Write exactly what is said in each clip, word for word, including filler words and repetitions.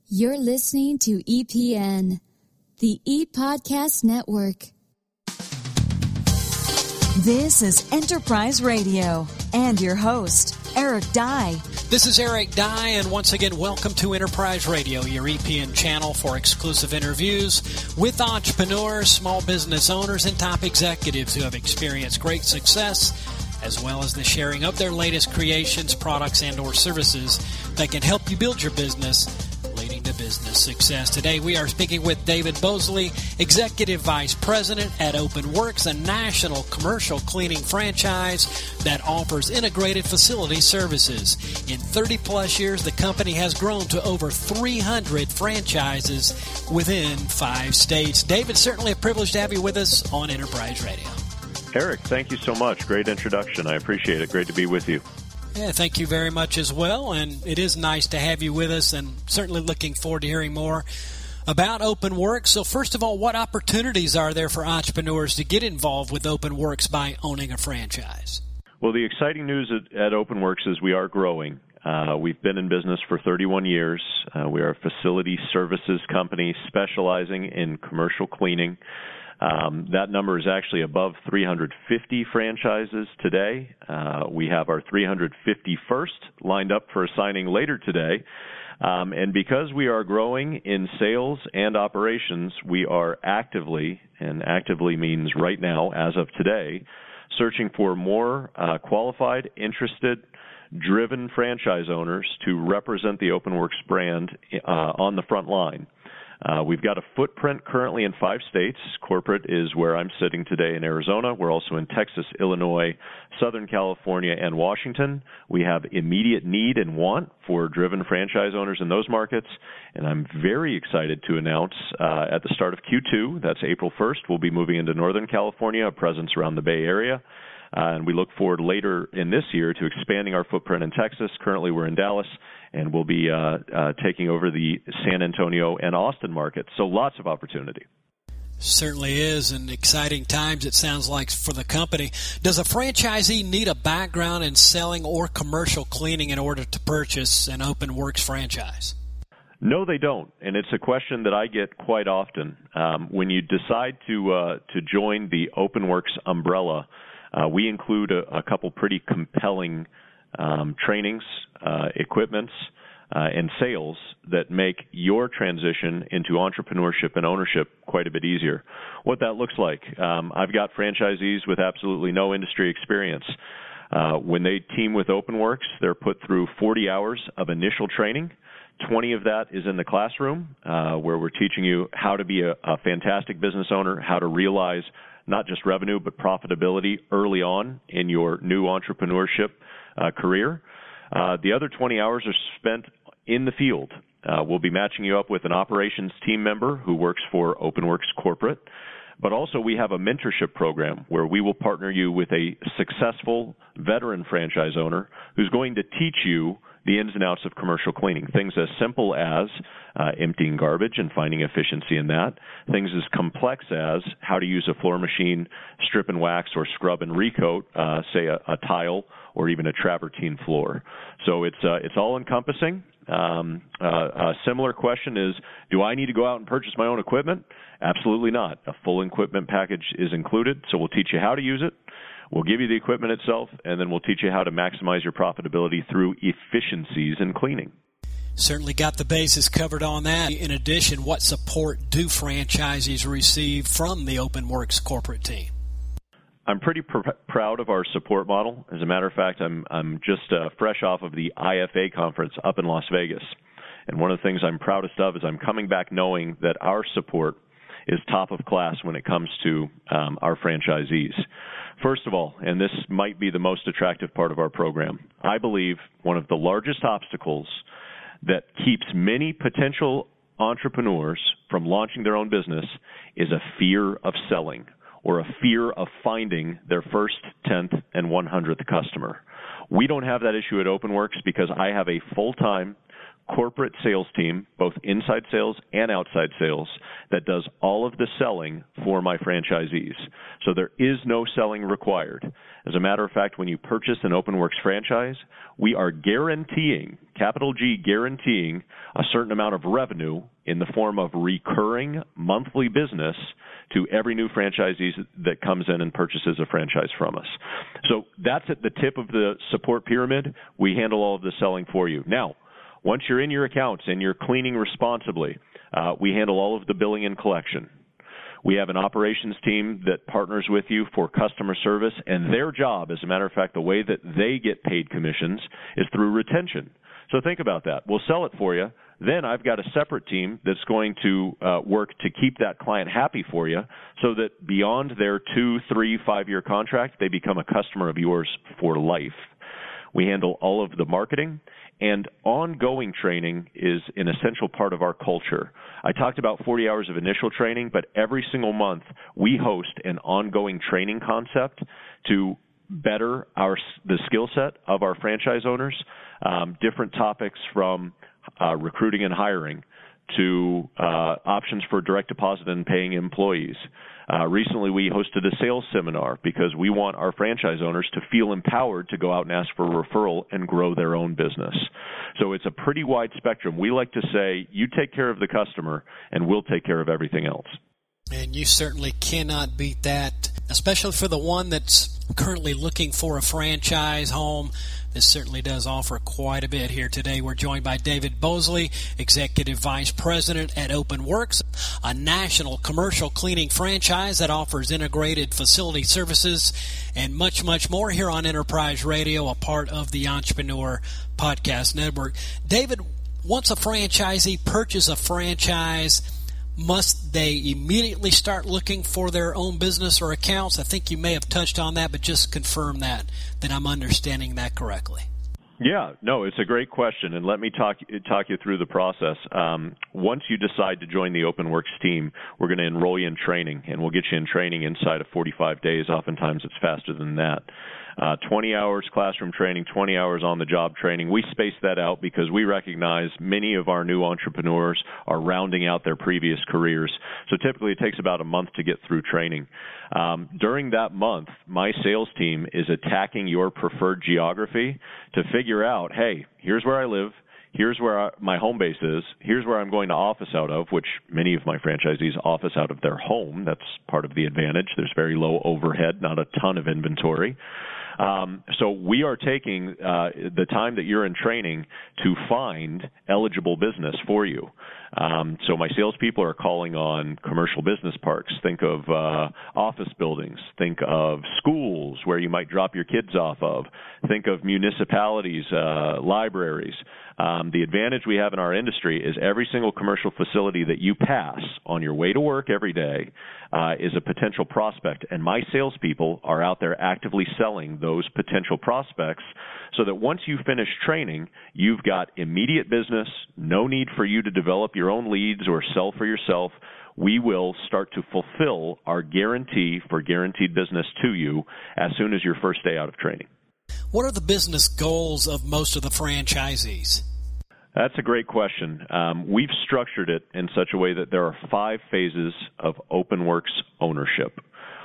You're listening to E P N, the ePodcast Network. This is Enterprise Radio and your host, Eric Dye. This is Eric Dye, and once again, welcome to Enterprise Radio, your E P N channel for exclusive interviews with entrepreneurs, small business owners, and top executives who have experienced great success, as well as the sharing of their latest creations, products, and or services that can help you build your business, leading to business success. Today we are speaking with David Bosley, Executive Vice President at OpenWorks, a national commercial cleaning franchise that offers integrated facility services. In thirty plus years, the company has grown to over three hundred franchises within five states. David, certainly a privilege to have you with us on Enterprise Radio. Eric, thank you so much. Great introduction. I appreciate it. Great to be with you. Yeah, thank you very much as well, and it is nice to have you with us, and certainly looking forward to hearing more about OpenWorks. So first of all, what opportunities are there for entrepreneurs to get involved with OpenWorks by owning a franchise? Well, the exciting news at, at OpenWorks is we are growing. Uh, we've been in business for thirty-one years. Uh, we are a facility services company specializing in commercial cleaning. Um, that number is actually above three hundred fifty franchises today. Uh, we have our three hundred fifty-first lined up for a signing later today. Um, and because we are growing in sales and operations, we are actively, and actively means right now, as of today, searching for more uh, qualified, interested, driven franchise owners to represent the OpenWorks brand uh, on the front line. Uh, we've got a footprint currently in five states. Corporate is where I'm sitting today in Arizona. We're also in Texas, Illinois, Southern California, and Washington. We have immediate need and want for driven franchise owners in those markets. And I'm very excited to announce uh, at the start of Q two, that's April first, we'll be moving into Northern California, a presence around the Bay Area. Uh, and we look forward later in this year to expanding our footprint in Texas. Currently, we're in Dallas, and we'll be uh, uh, taking over the San Antonio and Austin markets. So lots of opportunity. Certainly is, and exciting times, it sounds like, for the company. Does a franchisee need a background in selling or commercial cleaning in order to purchase an OpenWorks franchise? No, they don't, and it's a question that I get quite often. Um, when you decide to uh, to join the OpenWorks umbrella, Uh, we include a, a couple pretty compelling um, trainings, uh, equipments, uh, and sales that make your transition into entrepreneurship and ownership quite a bit easier. What that looks like, um, I've got franchisees with absolutely no industry experience. Uh, when they team with OpenWorks, they're put through forty hours of initial training. twenty of that is in the classroom, uh, where we're teaching you how to be a, a fantastic business owner, how to realize not just revenue, but profitability early on in your new entrepreneurship uh, career. Uh, the other twenty hours are spent in the field. Uh, we'll be matching you up with an operations team member who works for OpenWorks Corporate. But also we have a mentorship program where we will partner you with a successful veteran franchise owner who's going to teach you the ins and outs of commercial cleaning, things as simple as uh, emptying garbage and finding efficiency in that, things as complex as how to use a floor machine, strip and wax, or scrub and recoat, uh, say, a, a tile or even a travertine floor. So it's uh, it's all encompassing. Um, uh, a similar question is, do I need to go out and purchase my own equipment? Absolutely not. A full equipment package is included, so we'll teach you how to use it. We'll give you the equipment itself, and then we'll teach you how to maximize your profitability through efficiencies in cleaning. Certainly got the bases covered on that. In addition, what support do franchisees receive from the OpenWorks corporate team? I'm pretty pr- proud of our support model. As a matter of fact, I'm I'm just uh, fresh off of the I F A conference up in Las Vegas. And one of the things I'm proudest of is I'm coming back knowing that our support is top of class when it comes to um, our franchisees. First of all, and this might be the most attractive part of our program, I believe one of the largest obstacles that keeps many potential entrepreneurs from launching their own business is a fear of selling or a fear of finding their first, tenth, and one hundredth customer. We don't have that issue at OpenWorks because I have a full-time corporate sales team, both inside sales and outside sales, that does all of the selling for my franchisees. So there is no selling required. As a matter of fact, when you purchase an OpenWorks franchise, we are guaranteeing, capital G, guaranteeing a certain amount of revenue in the form of recurring monthly business to every new franchisee that comes in and purchases a franchise from us. So that's at the tip of the support pyramid. We handle all of the selling for you. Now, once you're in your accounts and you're cleaning responsibly, uh, we handle all of the billing and collection. We have an operations team that partners with you for customer service, and their job, as a matter of fact, the way that they get paid commissions is through retention. So think about that. We'll sell it for you. Then I've got a separate team that's going to uh, work to keep that client happy for you so that beyond their two, three, five-year contract, they become a customer of yours for life. We handle all of the marketing, and ongoing training is an essential part of our culture. I talked about forty hours of initial training, but every single month we host an ongoing training concept to better our the skill set of our franchise owners, um, different topics from uh, recruiting and hiring to uh, options for direct deposit and paying employees. Uh, recently, we hosted a sales seminar because we want our franchise owners to feel empowered to go out and ask for a referral and grow their own business. So it's a pretty wide spectrum. We like to say, you take care of the customer, and we'll take care of everything else. And you certainly cannot beat that, especially for the one that's currently looking for a franchise home. This certainly does offer quite a bit here today. We're joined by David Bosley, Executive Vice President at OpenWorks, a national commercial cleaning franchise that offers integrated facility services and much, much more here on Enterprise Radio, a part of the Entrepreneur Podcast Network. David, once a franchisee purchases a franchise, must they immediately start looking for their own business or accounts? I think you may have touched on that, but just confirm that, that I'm understanding that correctly. Yeah, no, it's a great question, and let me talk talk you through the process. Um, once you decide to join the OpenWorks team, we're going to enroll you in training, and we'll get you in training inside of forty-five days. Oftentimes it's faster than that. Uh, twenty hours classroom training, twenty hours on-the-job training. We space that out because we recognize many of our new entrepreneurs are rounding out their previous careers. So typically it takes about a month to get through training. Um, during that month, my sales team is attacking your preferred geography to figure out, hey, here's where I live. Here's where I, my home base is. Here's where I'm going to office out of, which many of my franchisees office out of their home. That's part of the advantage. There's very low overhead, not a ton of inventory. Um, so we are taking uh, the time that you're in training to find eligible business for you. Um, so my salespeople are calling on commercial business parks. Think of uh, office buildings. Think of schools where you might drop your kids off of. Think of municipalities, uh, libraries. Um, the advantage we have in our industry is every single commercial facility that you pass on your way to work every day uh, is a potential prospect, and my salespeople are out there actively selling those potential prospects so that once you finish training, you've got immediate business, no need for you to develop your own leads or sell for yourself. We will start to fulfill our guarantee for guaranteed business to you as soon as your first day out of training. What are the business goals of most of the franchisees? That's a great question. Um, we've structured it in such a way that there are five phases of OpenWorks ownership.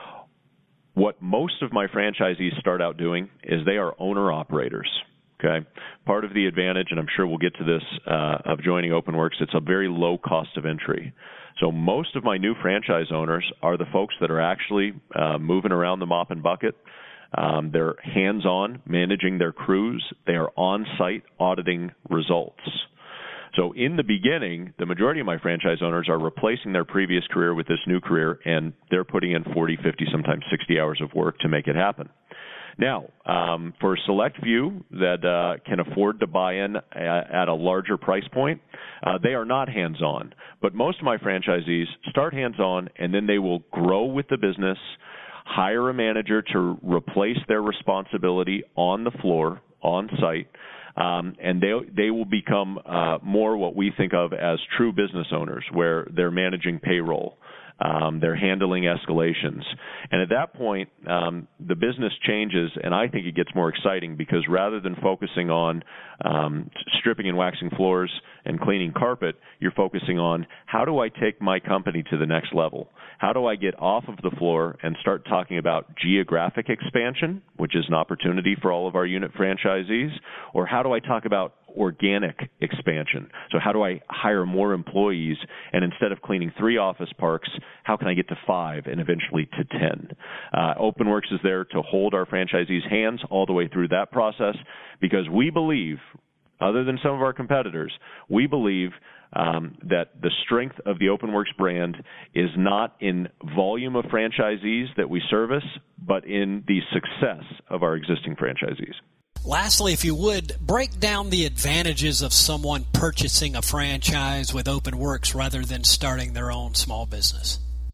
What most of my franchisees start out doing is they are owner-operators. Okay, part of the advantage, and I'm sure we'll get to this, uh, of joining OpenWorks, it's a very low cost of entry. So most of my new franchise owners are the folks that are actually uh, moving around the mop and bucket. Um, they're hands-on managing their crews. They are on-site auditing results. So in the beginning, the majority of my franchise owners are replacing their previous career with this new career, and they're putting in forty, fifty, sometimes sixty hours of work to make it happen. Now, um, for a select few that uh, can afford to buy in at a larger price point, uh, they are not hands-on. But most of my franchisees start hands-on, and then they will grow with the business, hire a manager to replace their responsibility on the floor, on site, um, and they they will become uh, more what we think of as true business owners, where they're managing payroll. Um, they're handling escalations. And at that point, um, the business changes, and I think it gets more exciting because rather than focusing on um, stripping and waxing floors and cleaning carpet, you're focusing on how do I take my company to the next level? How do I get off of the floor and start talking about geographic expansion, which is an opportunity for all of our unit franchisees? Or how do I talk about organic expansion? So how do I hire more employees, and instead of cleaning three office parks, how can I get to five and eventually to ten? Uh, OpenWorks is there to hold our franchisees' hands all the way through that process because we believe, other than some of our competitors, we believe um, that the strength of the OpenWorks brand is not in volume of franchisees that we service, but in the success of our existing franchisees. Lastly, if you would, break down the advantages of someone purchasing a franchise with OpenWorks rather than starting their own small business.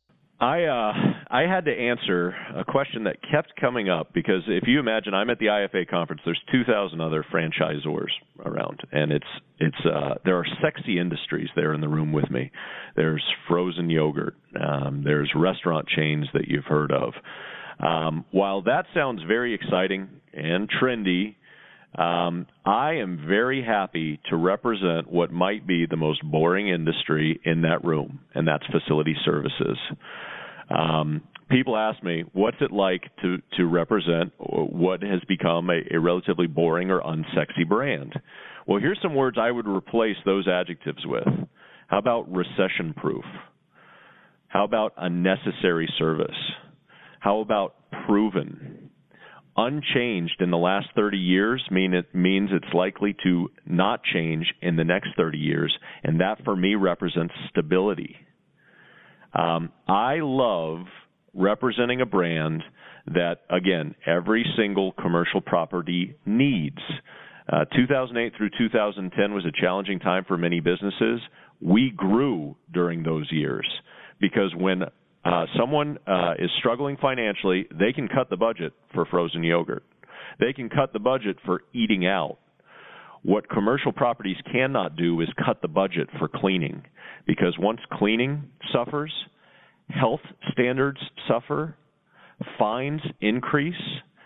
I uh, I had to answer a question that kept coming up because if you imagine, I'm at the I F A conference. There's two thousand other franchisors around, and it's it's uh, there are sexy industries there in the room with me. There's frozen yogurt. Um, there's restaurant chains that you've heard of. Um, while that sounds very exciting and trendy, um, I am very happy to represent what might be the most boring industry in that room, and that's facility services. Um, people ask me, what's it like to, to represent what has become a, a relatively boring or unsexy brand? Well, here's some words I would replace those adjectives with. How about recession-proof? How about a necessary service? How about proven? Unchanged in the last thirty years mean it means it's likely to not change in the next thirty years, and that for me represents stability. Um, I love representing a brand that, again, every single commercial property needs. Uh, two thousand eight through two thousand ten was a challenging time for many businesses. We grew during those years because when Uh, someone uh, is struggling financially, they can cut the budget for frozen yogurt. They can cut the budget for eating out. What commercial properties cannot do is cut the budget for cleaning, because once cleaning suffers, health standards suffer, fines increase,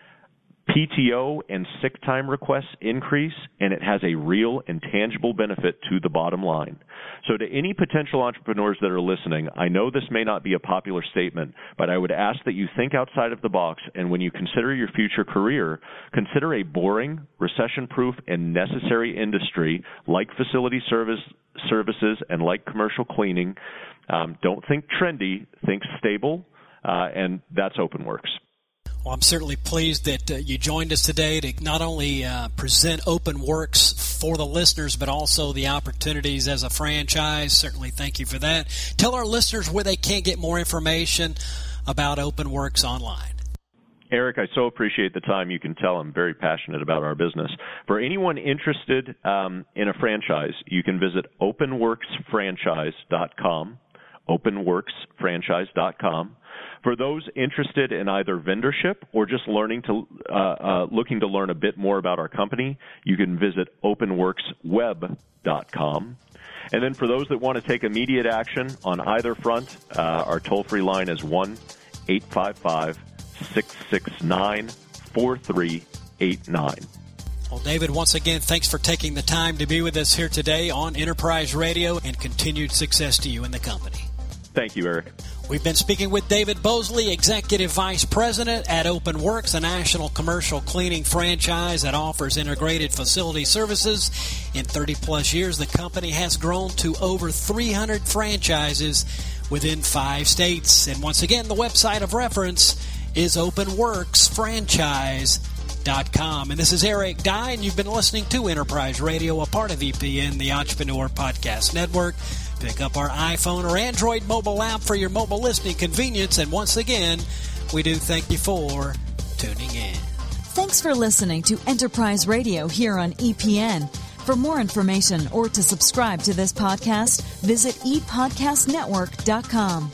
P T O and sick time requests increase, and it has a real and tangible benefit to the bottom line. So to any potential entrepreneurs that are listening, I know this may not be a popular statement, but I would ask that you think outside of the box, and when you consider your future career, consider a boring, recession-proof, and necessary industry like facility service services and like commercial cleaning. Um, don't think trendy, think stable, uh, and that's OpenWorks. Well, I'm certainly pleased that uh, you joined us today to not only uh, present OpenWorks for the listeners, but also the opportunities as a franchise. Certainly thank you for that. Tell our listeners where they can get more information about OpenWorks online. Eric, I so appreciate the time. You can tell I'm very passionate about our business. For anyone interested um, in a franchise, you can visit open works franchise dot com, open works franchise dot com. For those interested in either vendorship or just learning to uh, uh, looking to learn a bit more about our company, you can visit open works web dot com. And then for those that want to take immediate action on either front, uh, our toll-free line is one eight five five, six six nine, four three eight nine. Well, David, once again, thanks for taking the time to be with us here today on Enterprise Radio, and continued success to you and the company. Thank you, Eric. We've been speaking with David Bosley, Executive Vice President at OpenWorks, a national commercial cleaning franchise that offers integrated facility services. In thirty-plus years, the company has grown to over three hundred franchises within five states. And once again, the website of reference is open works franchise dot com. And this is Eric Dye, and you've been listening to Enterprise Radio, a part of E P N, the Entrepreneur Podcast Network. Pick up our iPhone or Android mobile app for your mobile listening convenience. And once again, we do thank you for tuning in. Thanks for listening to Enterprise Radio here on E P N. For more information or to subscribe to this podcast, visit e podcast network dot com.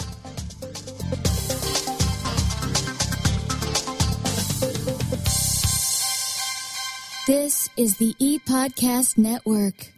This is the E-Podcast Network.